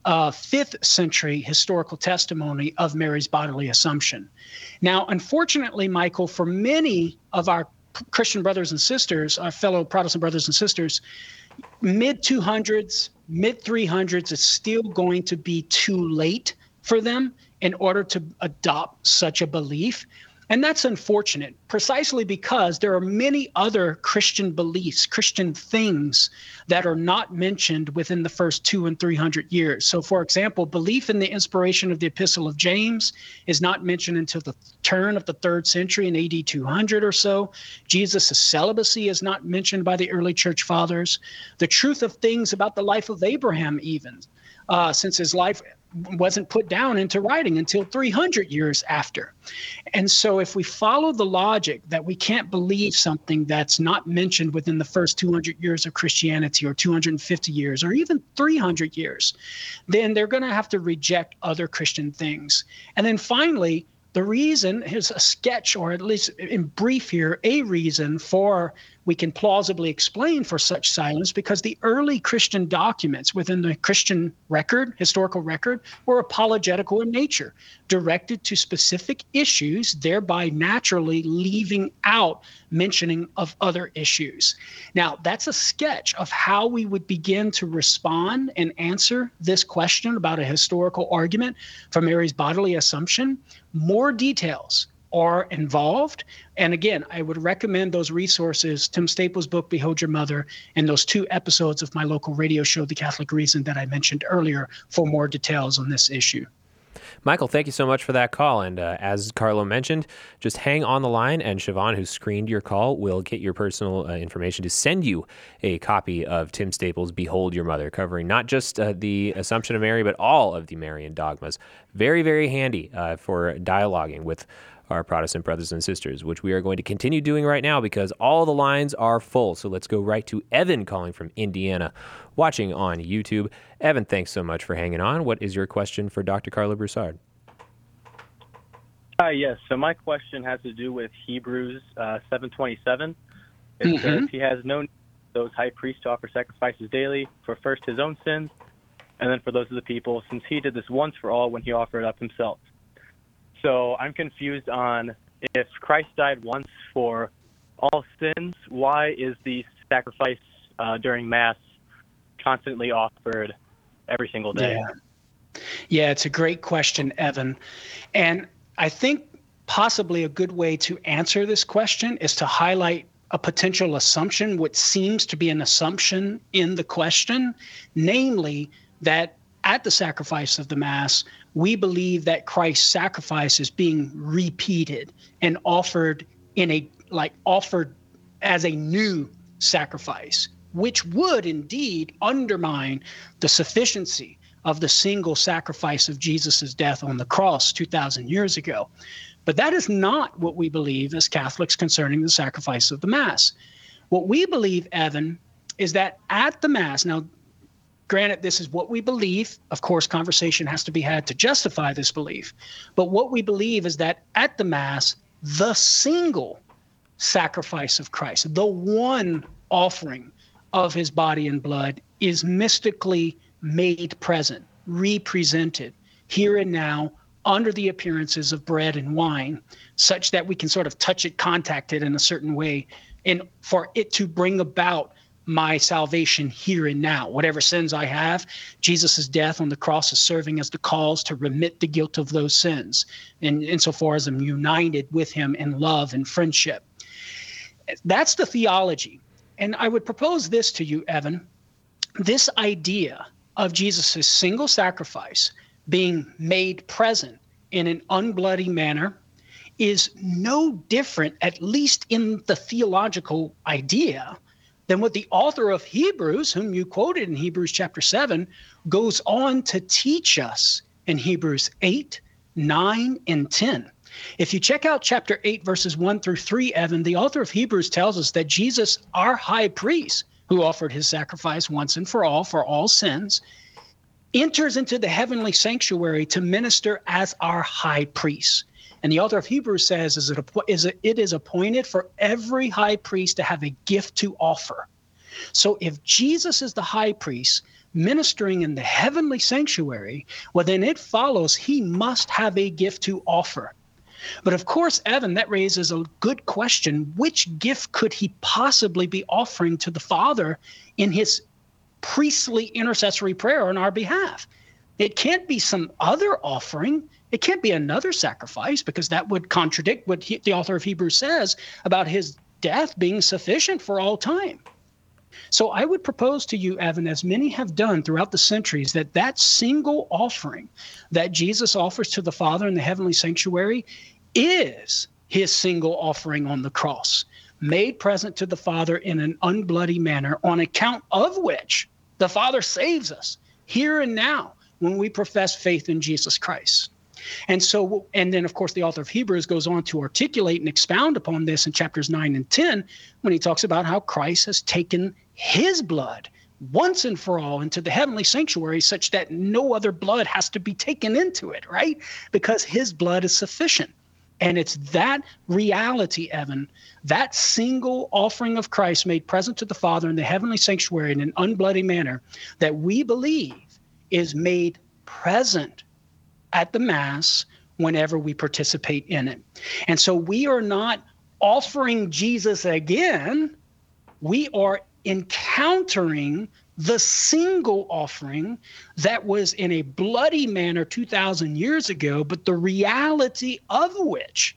Speaker 3: uh, fifth century historical testimony of Mary's bodily assumption. Now, unfortunately, Michael, for many of our Christian brothers and sisters, our fellow Protestant brothers and sisters, mid two hundreds, mid three hundreds is still going to be too late for them in order to adopt such a belief. And that's unfortunate, precisely because there are many other Christian beliefs, Christian things that are not mentioned within the first two and three hundred years. So, for example, belief in the inspiration of the Epistle of James is not mentioned until the turn of the third century in A D two hundred or so. Jesus' celibacy is not mentioned by the early church fathers. The truth of things about the life of Abraham, even, uh, since his life wasn't put down into writing until three hundred years after. And so if we follow the logic that we can't believe something that's not mentioned within the first two hundred years of Christianity, or two hundred fifty years, or even three hundred years, then they're going to have to reject other Christian things. And then finally, the reason, here's a sketch, or at least in brief here, a reason for we can plausibly explain for such silence, because the early Christian documents within the Christian record, historical record, were apologetical in nature, directed to specific issues, thereby naturally leaving out mentioning of other issues. Now, that's a sketch of how we would begin to respond and answer this question about a historical argument for Mary's bodily assumption. More details are involved. And again, I would recommend those resources, Tim Staples' book, Behold Your Mother, and those two episodes of my local radio show, The Catholic Reason, that I mentioned earlier, for more details on this issue.
Speaker 2: Michael, thank you so much for that call. And uh, as Carlo mentioned, just hang on the line, and Siobhan, who screened your call, will get your personal uh, information to send you a copy of Tim Staples' Behold Your Mother, covering not just uh, the Assumption of Mary, but all of the Marian dogmas. Very, very handy uh, for dialoguing with our Protestant brothers and sisters, which we are going to continue doing right now because all the lines are full. So let's go right to Evan, calling from Indiana, watching on YouTube. Evan, thanks so much for hanging on. What is your question for Doctor Carlo Broussard?
Speaker 10: Hi, yes. So my question has to do with Hebrews uh, seven twenty-seven. It mm-hmm. says he has no need for those high priests to offer sacrifices daily, for first his own sins, and then for those of the people, since he did this once for all when he offered up himself. So I'm confused on, if Christ died once for all sins, why is the sacrifice uh, during Mass constantly offered every single day?
Speaker 3: Yeah. yeah, it's a great question, Evan. And I think possibly a good way to answer this question is to highlight a potential assumption, which seems to be an assumption in the question, namely that at the sacrifice of the Mass, we believe that Christ's sacrifice is being repeated and offered in a like offered as a new sacrifice, which would indeed undermine the sufficiency of the single sacrifice of Jesus's death on the cross two thousand years ago. But that is not what we believe as Catholics concerning the sacrifice of the Mass. What we believe, Evan, is that at the Mass, now, granted, this is what we believe. Of course, conversation has to be had to justify this belief. But what we believe is that at the Mass, the single sacrifice of Christ, the one offering of his body and blood, is mystically made present, represented here and now under the appearances of bread and wine, such that we can sort of touch it, contact it in a certain way, and for it to bring about my salvation here and now. Whatever sins I have, Jesus' death on the cross is serving as the cause to remit the guilt of those sins, in, insofar as I'm united with him in love and friendship. That's the theology. And I would propose this to you, Evan. This idea of Jesus' single sacrifice being made present in an unbloody manner is no different, at least in the theological idea, than what the author of Hebrews, whom you quoted in Hebrews chapter seven, goes on to teach us in Hebrews eight, nine, and ten. If you check out chapter eight, verses one through three, Evan, the author of Hebrews tells us that Jesus, our high priest, who offered his sacrifice once and for all for all sins, enters into the heavenly sanctuary to minister as our high priest. And the author of Hebrews says is it, is it, it is appointed for every high priest to have a gift to offer. So if Jesus is the high priest ministering in the heavenly sanctuary, well, then it follows he must have a gift to offer. But of course, Evan, that raises a good question. Which gift could he possibly be offering to the Father in his priestly intercessory prayer on our behalf? It can't be some other offering. It can't be another sacrifice, because that would contradict what he, the author of Hebrews says about his death being sufficient for all time. So I would propose to you, Evan, as many have done throughout the centuries, that that single offering that Jesus offers to the Father in the heavenly sanctuary is his single offering on the cross, made present to the Father in an unbloody manner, on account of which the Father saves us here and now when we profess faith in Jesus Christ. And so, and then, of course, the author of Hebrews goes on to articulate and expound upon this in chapters nine and ten, when he talks about how Christ has taken his blood once and for all into the heavenly sanctuary, such that no other blood has to be taken into it, right? Because his blood is sufficient. And it's that reality, Evan, that single offering of Christ made present to the Father in the heavenly sanctuary in an unbloody manner, that we believe is made present at the Mass whenever we participate in it. And so we are not offering Jesus again. We are encountering the single offering that was in a bloody manner two thousand years ago, but the reality of which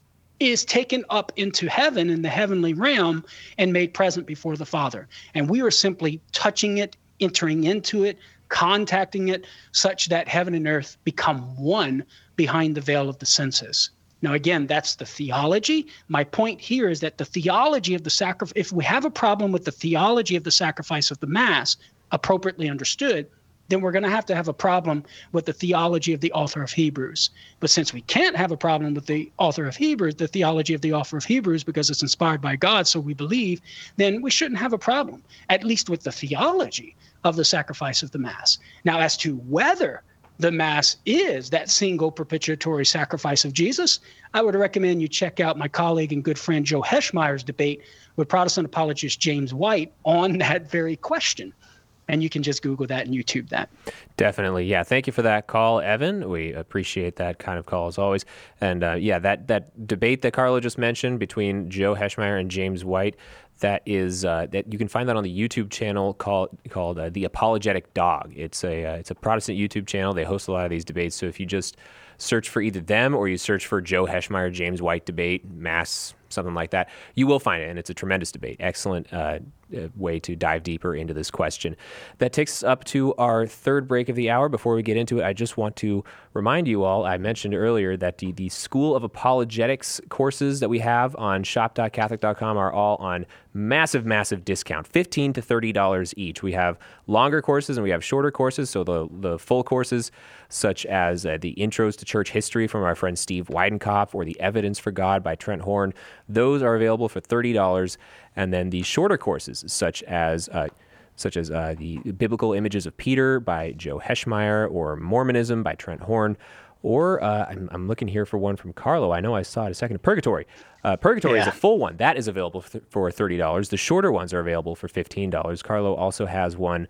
Speaker 3: is taken up into heaven in the heavenly realm and made present before the Father. And we are simply touching it, entering into it, contacting it, such that heaven and earth become one behind the veil of the senses. Now, again, that's the theology. My point here is that the theology of the sacrifice, if we have a problem with the theology of the sacrifice of the Mass, appropriately understood, then we're going to have to have a problem with the theology of the author of Hebrews. But since we can't have a problem with the author of Hebrews, the theology of the author of Hebrews, because it's inspired by God, so we believe, then we shouldn't have a problem, at least with the theology of the sacrifice of the Mass. Now, as to whether the Mass is that single propitiatory sacrifice of Jesus, I would recommend you check out my colleague and good friend Joe Heschmeyer's debate with Protestant apologist James White on that very question. And you can just Google that and YouTube that.
Speaker 2: Definitely. Yeah. Thank you for that call, Evan. We appreciate that kind of call as always. And uh, yeah, that, that debate that Carlo just mentioned between Joe Heschmeyer and James White, that is uh, that you can find that on the YouTube channel called called uh, The Apologetic Dog. It's a uh, it's a Protestant YouTube channel. They host a lot of these debates. So if you just search for either them or you search for Joe Heschmeyer, James White debate, Mass, something like that, you will find it. And it's a tremendous debate. Excellent uh, way to dive deeper into this question. That takes us up to our third break of the hour. Before we get into it, I just want to remind you all, I mentioned earlier that the, the School of Apologetics courses that we have on shop dot catholic dot com are all on massive, massive discount, fifteen to thirty dollars each. We have longer courses and we have shorter courses. So the, the full courses, such as uh, the Intros to Church History from our friend Steve Weidenkopf or the Evidence for God by Trent Horn, those are available for thirty dollars. And then the shorter courses, such as uh, such as uh, the Biblical Images of Peter by Joe Heschmeyer, or Mormonism by Trent Horn, or uh, I'm, I'm looking here for one from Carlo. I know I saw it a second. Purgatory. Uh, Purgatory yeah. is a full one. That is available for thirty dollars. The shorter ones are available for fifteen dollars. Carlo also has one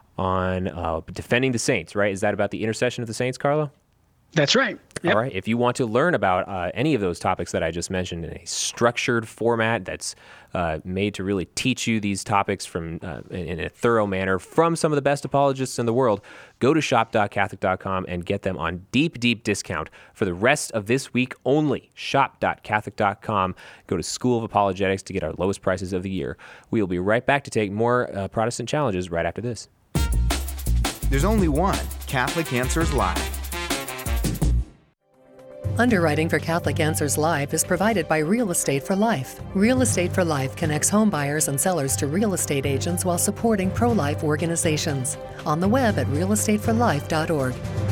Speaker 2: on uh, Defending the Saints, right? Is that about the intercession of the saints, Carlo?
Speaker 3: That's right. Yep.
Speaker 2: All right. If you want to learn about uh, any of those topics that I just mentioned in a structured format that's uh, made to really teach you these topics from uh, in a thorough manner from some of the best apologists in the world, go to shop dot catholic dot com and get them on deep, deep discount for the rest of this week only. shop dot catholic dot com. Go to School of Apologetics to get our lowest prices of the year. We will be right back to take more uh, Protestant challenges right after this.
Speaker 11: There's only one Catholic Answers Live.
Speaker 12: Underwriting for Catholic Answers Live is provided by Real Estate for Life. Real Estate for Life connects home buyers and sellers to real estate agents while supporting pro-life organizations. On the web at real estate for life dot org.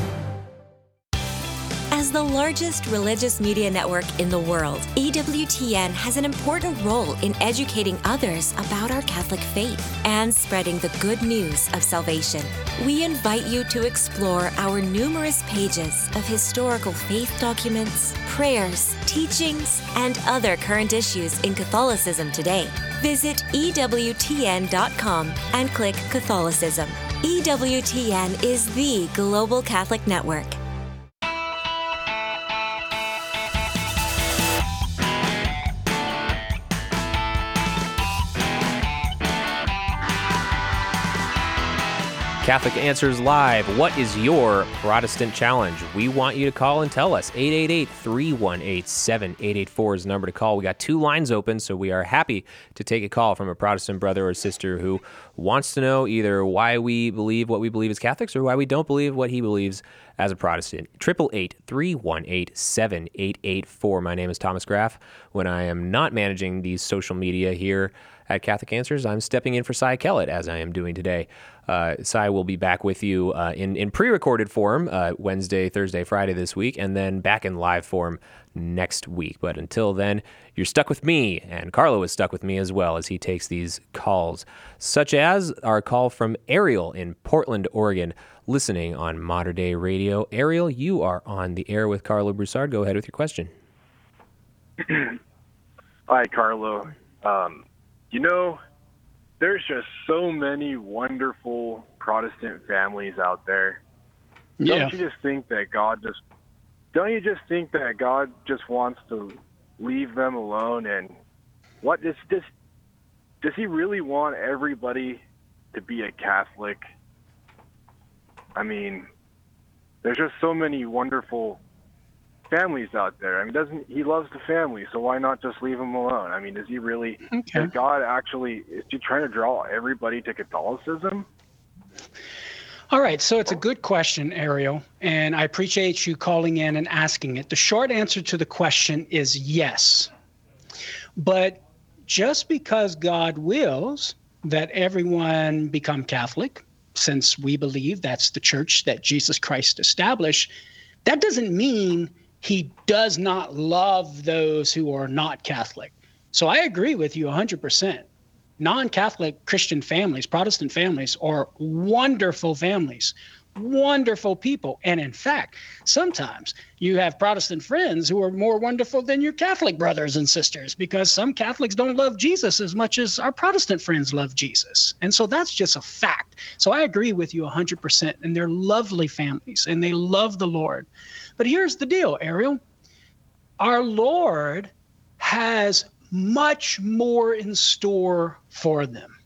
Speaker 13: As the largest religious media network in the world, E W T N has an important role in educating others about our Catholic faith and spreading the good news of salvation. We invite you to explore our numerous pages of historical faith documents, prayers, teachings, and other current issues in Catholicism today. Visit E W T N dot com and click Catholicism. E W T N is the global Catholic network.
Speaker 2: Catholic Answers Live. What is your Protestant challenge? We want you to call and tell us. eight eight eight, three one eight, seven eight eight four is the number to call. We got two lines open, so we are happy to take a call from a Protestant brother or sister who wants to know either why we believe what we believe as Catholics or why we don't believe what he believes as a Protestant. eight eight eight, three one eight, seven eight eight four. My name is Thomas Graff. When I am not managing these social media here at Catholic Answers, I'm stepping in for Cy Kellett, as I am doing today. Uh, Cy will be back with you uh, in, in pre-recorded form uh, Wednesday, Thursday, Friday this week, and then back in live form next week. But until then, you're stuck with me, and Carlo is stuck with me as well as he takes these calls, such as our call from Ariel in Portland, Oregon, listening on Modern Day Radio. Ariel, you are on the air with Carlo Broussard. Go ahead with your question.
Speaker 14: Hi, Carlo. Um, you know, there's just so many wonderful Protestant families out there.
Speaker 3: Yeah.
Speaker 14: Don't you just think that God just don't you just think that God just wants to leave them alone? And what does does does he really want everybody to be a Catholic? I mean, there's just so many wonderful families out there. I mean, doesn't he loves the family, so why not just leave them alone? I mean, is he really,
Speaker 3: okay.
Speaker 14: is God actually, is he trying to draw everybody to Catholicism?
Speaker 3: All right, so it's a good question, Ariel, and I appreciate you calling in and asking it. The short answer to the question is yes. But just because God wills that everyone become Catholic, since we believe that's the church that Jesus Christ established, that doesn't mean he does not love those who are not Catholic. So I agree with you one hundred percent. Non-Catholic Christian families, Protestant families, are wonderful families, wonderful people. And in fact, sometimes you have Protestant friends who are more wonderful than your Catholic brothers and sisters, because some Catholics don't love Jesus as much as our Protestant friends love Jesus. And so that's just a fact. So I agree with you one hundred percent. And they're lovely families, and they love the Lord. But here's the deal, Ariel. Our Lord has much more in store for them.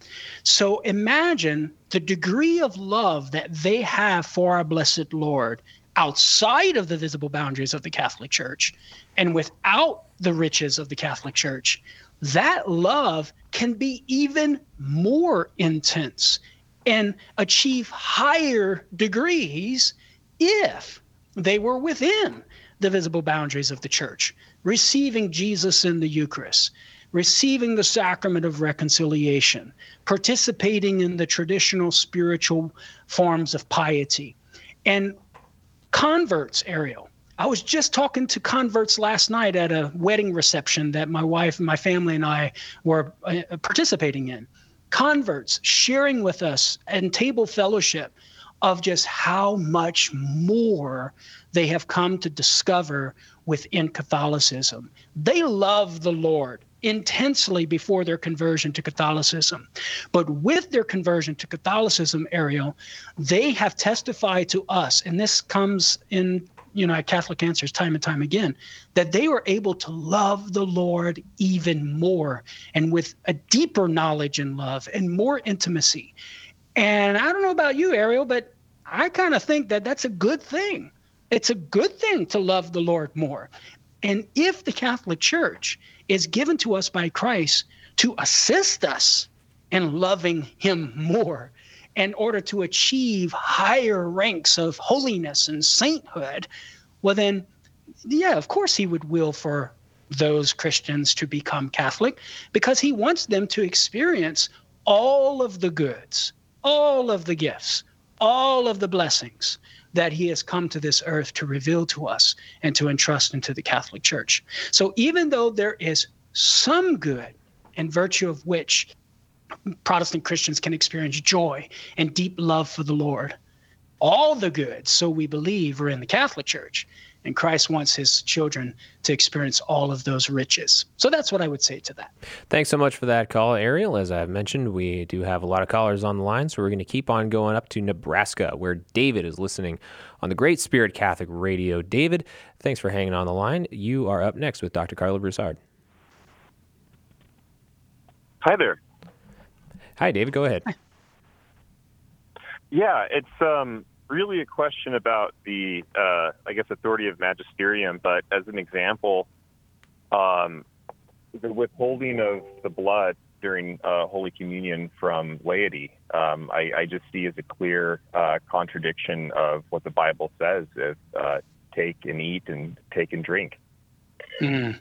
Speaker 3: So imagine the degree of love that they have for our blessed Lord outside of the visible boundaries of the Catholic Church and without the riches of the Catholic Church. That love can be even more intense and achieve higher degrees if they were within the visible boundaries of the church, receiving Jesus in the Eucharist, receiving the sacrament of reconciliation, participating in the traditional spiritual forms of piety. And converts, Ariel, I was just talking to converts last night at a wedding reception that my wife and my family and I were uh, participating in. Converts sharing with us in table fellowship of just how much more they have come to discover within Catholicism. They love the Lord intensely before their conversion to Catholicism. But with their conversion to Catholicism, Ariel, they have testified to us, and this comes in, you know, at Catholic Answers time and time again, that they were able to love the Lord even more and with a deeper knowledge and love and more intimacy. And I don't know about you, Ariel, but I kind of think that that's a good thing. It's a good thing to love the Lord more. And if the Catholic Church is given to us by Christ to assist us in loving him more in order to achieve higher ranks of holiness and sainthood, well then, yeah, of course he would will for those Christians to become Catholic, because he wants them to experience all of the goods, all of the gifts, all of the blessings that he has come to this earth to reveal to us and to entrust into the Catholic Church. So even though there is some good in virtue of which Protestant Christians can experience joy and deep love for the Lord, all the goods, so we believe, are in the Catholic Church. And Christ wants his children to experience all of those riches. So that's what I would say to that.
Speaker 2: Thanks so much for that call, Ariel. As I've mentioned, we do have a lot of callers on the line, so we're going to keep on going up to Nebraska, where David is listening on the Great Spirit Catholic Radio. David, thanks for hanging on the line. You are up next with Doctor Carlo Broussard.
Speaker 15: Hi there.
Speaker 2: Hi, David. Go ahead.
Speaker 3: Hi.
Speaker 15: Yeah, it's um, really a question about the, uh, I guess, authority of magisterium. But as an example, um, the withholding of the blood during uh, Holy Communion from laity, um, I, I just see as a clear uh, contradiction of what the Bible says: is uh, take and eat and take and drink.
Speaker 3: Mm.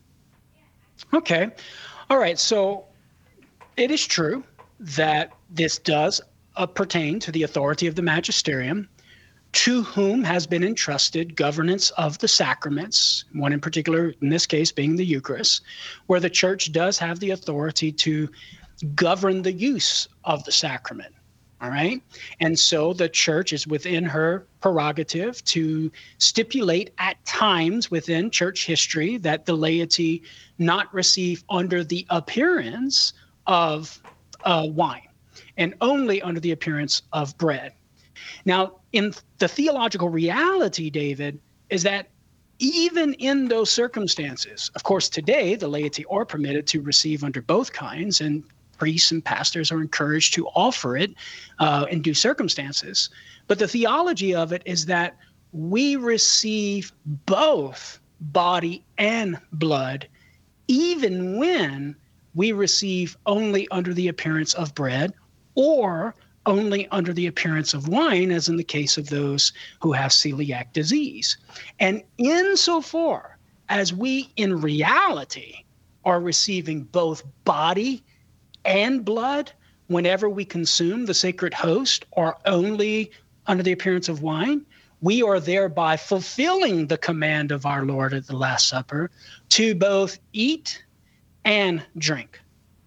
Speaker 3: Okay. All right. So it is true that this does uh, pertain to the authority of the magisterium, to whom has been entrusted governance of the sacraments, one in particular, in this case, being the Eucharist, where the church does have the authority to govern the use of the sacrament. All right. And so the church is within her prerogative to stipulate at times within church history that the laity not receive under the appearance of uh, wine and only under the appearance of bread. Now, in the theological reality, David, is that even in those circumstances, of course, today the laity are permitted to receive under both kinds, and priests and pastors are encouraged to offer it uh, in due circumstances. But the theology of it is that we receive both body and blood, even when we receive only under the appearance of bread or only under the appearance of wine, as in the case of those who have celiac disease. And insofar as we in reality are receiving both body and blood whenever we consume the sacred host or only under the appearance of wine, we are thereby fulfilling the command of our Lord at the Last Supper to both eat and drink.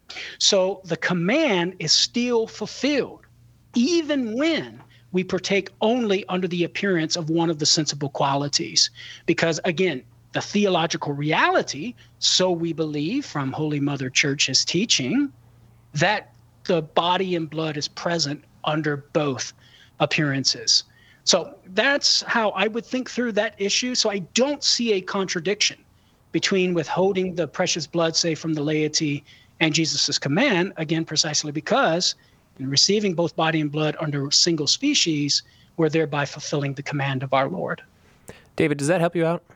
Speaker 3: So the command is still fulfilled, even when we partake only under the appearance of one of the sensible qualities. Because again, the theological reality, so we believe from Holy Mother Church's teaching, that the body and blood is present under both appearances. So that's how I would think through that issue. So I don't see a contradiction between withholding the precious blood, say, from the laity and Jesus's command, again, precisely because in receiving both body and blood under a single species, we're thereby fulfilling the command of our Lord.
Speaker 2: David, does that help you out?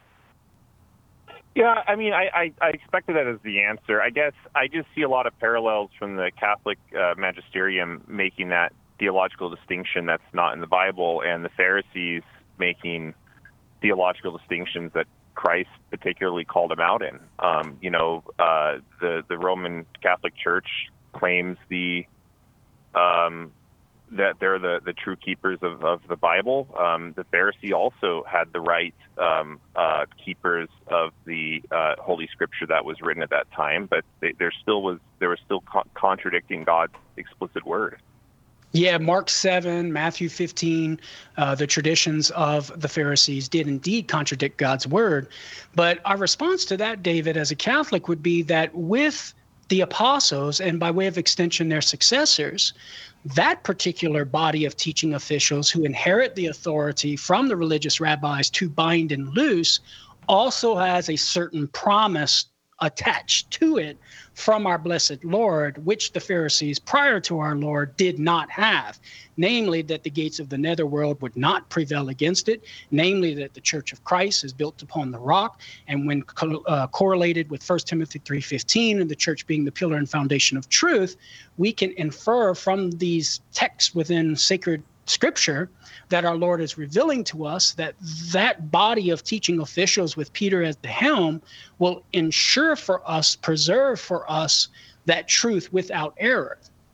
Speaker 15: Yeah, I mean, I, I, I expected that as the answer. I guess I just see a lot of parallels from the Catholic uh, magisterium making that theological distinction that's not in the Bible, and the Pharisees making theological distinctions that Christ particularly called them out in. Um, you know, uh, the the Roman Catholic Church claims the um, that they're the, the true keepers of, of the Bible. Um, the Pharisee also had the right um, uh, keepers of the uh, Holy Scripture that was written at that time, but they, there still was there was still co- contradicting God's explicit word.
Speaker 3: Yeah, Mark seven, Matthew fifteen, uh, the traditions of the Pharisees did indeed contradict God's word. But our response to that, David, as a Catholic, would be that with the apostles, and by way of extension their successors, that particular body of teaching officials who inherit the authority from the religious rabbis to bind and loose also has a certain promise attached to it from our blessed Lord, which the Pharisees prior to our Lord did not have, namely that the gates of the netherworld would not prevail against it, namely that the Church of Christ is built upon the rock, and when co- uh, correlated with First Timothy three fifteen and the church being the pillar and foundation of truth, we can infer from these texts within sacred Scripture that our Lord is revealing to us that that body of teaching officials with Peter at the helm will ensure for us, preserve for us that truth without error.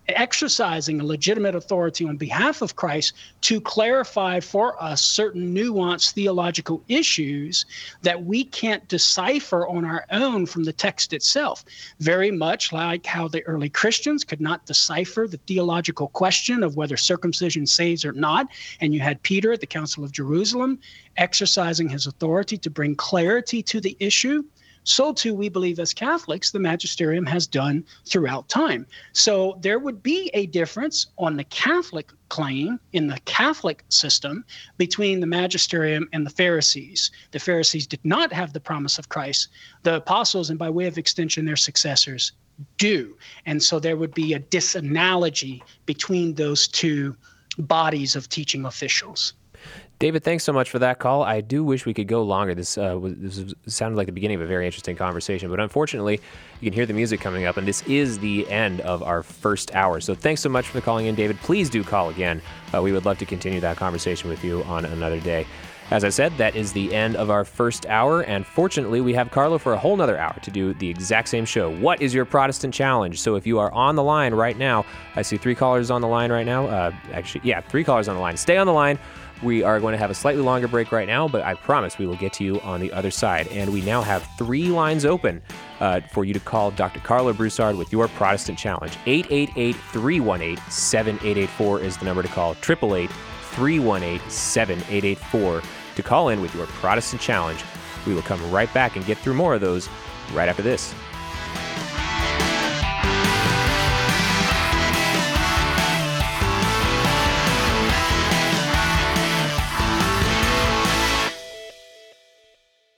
Speaker 3: exercising a legitimate authority on behalf of Christ to clarify for us certain nuanced theological issues that we can't decipher on our own from the text itself. Very much like how the early Christians could not decipher the theological question of whether circumcision saves or not, and you had Peter at the Council of Jerusalem exercising his authority to bring clarity to the issue. So too, we believe as Catholics, the magisterium has done throughout time. So there would be a difference on the Catholic claim in the Catholic system between the magisterium and the Pharisees. The Pharisees did not have the promise of Christ. The apostles, and by way of extension, their successors, do. And so there would be a disanalogy between those two bodies of teaching officials.
Speaker 2: David, thanks so much for that call. I do wish we could go longer. This, uh, was, this was, sounded like the beginning of a very interesting conversation, but unfortunately, you can hear the music coming up, and this is the end of our first hour. So thanks so much for calling in, David. Please do call again. Uh, we would love to continue that conversation with you on another day. As I said, that is the end of our first hour, and fortunately, we have Carlo for a whole nother hour to do the exact same show. What is your Protestant challenge? So if you are on the line right now, I see three callers on the line right now. Uh, actually, yeah, three callers on the line. Stay on the line. We are going to have a slightly longer break right now, but I promise we will get to you on the other side. And we now have three lines open uh, for you to call Doctor Carlo Broussard with your Protestant challenge. eight eight eight, three one eight, seven eight eight four is the number to call. eight eight eight, three one eight, seven eight eight four to call in with your Protestant challenge. We will come right back and get through more of those right after this.